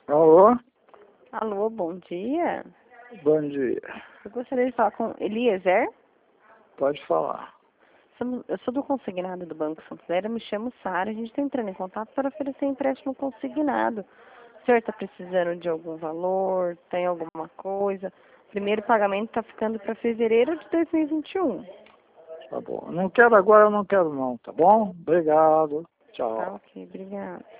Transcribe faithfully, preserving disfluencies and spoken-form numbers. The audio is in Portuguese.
Alô? Alô, bom dia. Bom dia. Eu gostaria de falar com Eliezer. Pode falar. Somos- Eu sou do consignado do Banco Santander, eu me chamo Sara. A gente está entrando em contato para oferecer empréstimo consignado. O senhor está precisando de algum valor? Tem alguma coisa? O primeiro pagamento está ficando para fevereiro de dois mil e vinte e um. Tá bom. Não quero agora, eu não quero não, tá bom? Obrigado. Tá Tchau. ok, obrigada.